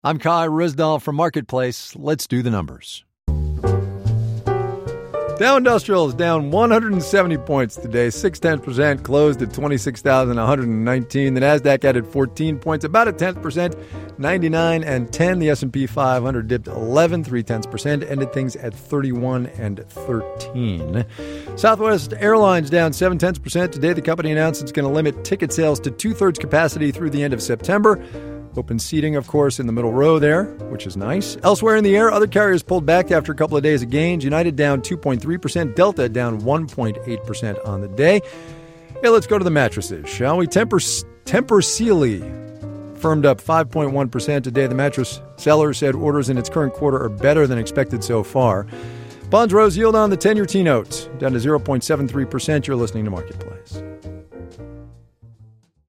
I'm Kai Rizdal from Marketplace. Let's do the numbers. Dow Industrial is down 170 points today, 0.6%, closed at 26,119. The Nasdaq added 14 points, about a 0.1%, 99 and 10. The S&P 500 dipped 11, 0.3%, ended things at 31 and 13. Southwest Airlines down 0.7% today. The company announced it's going to limit ticket sales to two-thirds capacity through the end of September. Open seating, of course, in the middle row there, which is nice. Elsewhere in the air, other carriers pulled back after a couple of days of gains. United down 2.3%, Delta down 1.8% on the day. Hey, let's go to the mattresses, shall we? Tempur Sealy firmed up 5.1% today. The mattress seller said orders in its current quarter are better than expected so far. Bonds rose yield on the 10-year T-notes down to 0.73%. You're listening to Marketplace.